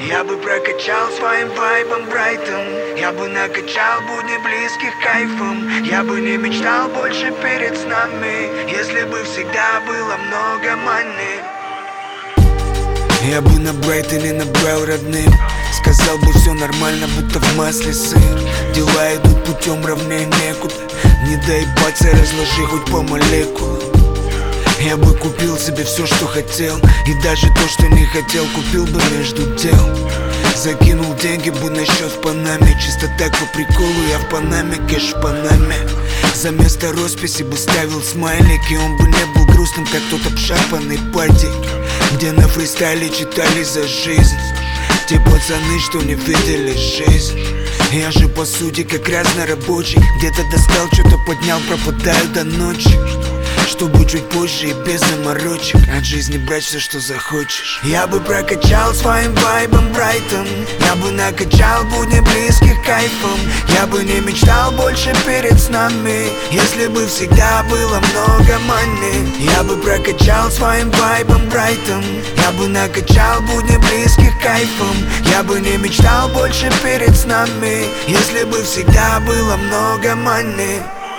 Я бы прокачал своим вайбом Брайтон. Я бы накачал будни близких кайфом. Я бы не мечтал больше перед снами, если бы всегда было много мани. Я бы на Брайтоне набрал родным, сказал бы все нормально, будто в масле сыр. Дела идут путем ровнее некуда, не доебаться, разложи хоть по молекулам. Я бы купил себе все, что хотел, и даже то, что не хотел, купил бы между дел. Закинул деньги бы на счет в Панаме, чисто так по приколу, я в Панаме, кэш в Панаме. За место росписи бы ставил смайлик, и он бы не был грустным, как тот обшарпанный падик, где на фристайле читали за жизнь те пацаны, что не видели жизнь. Я же по сути как разнорабочий, где-то достал, что-то поднял, пропадаю до ночи, чтобы чуть позже и без заморочек от жизни брать все, что захочешь. Я бы прокачал своим вайбом Брайтон. Я бы накачал будни близких кайфом. Я бы не мечтал больше перед снами, если бы всегда было много мани. Я бы прокачал своим вайбом Брайтон. Я бы накачал будни близких кайфом. Я бы не мечтал больше перед снами, если бы всегда было много мани.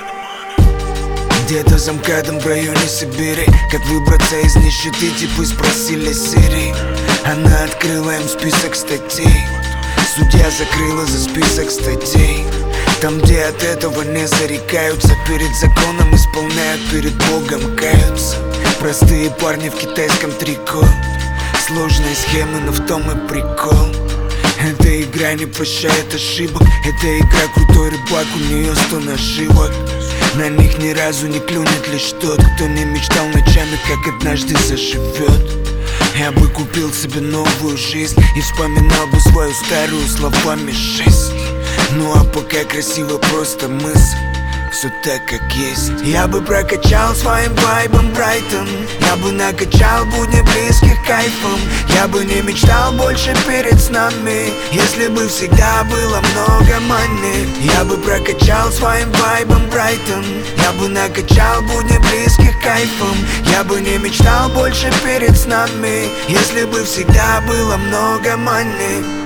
Где-то за МКАДом в районе Сибири, как выбраться из нищеты, типы спросили Сири. Она открыла им список статей, судья закрыла за список статей. Там, где от этого не зарекаются, перед законом исполняют, перед Богом каются. Простые парни в китайском трико, сложные схемы, но в том и прикол. Эта игра не прощает ошибок, эта игра крутой рыбак, у нее 100 наживок. На них ни разу не клюнет лишь тот, кто не мечтал ночами, как однажды заживет. Я бы купил себе новую жизнь и вспоминал бы свою старую словами жизнь. Ну а пока красиво просто мысль, все так, как есть. Я бы прокачал своим вайбом Брайтон. Я бы накачал будни близких кайфом. Я бы не мечтал больше перед снами, если бы всегда было много мани. Я бы прокачал своим вайбом Брайтон. Я бы накачал будни близких кайфом. Я бы не мечтал больше перед снами, если бы всегда было много мани.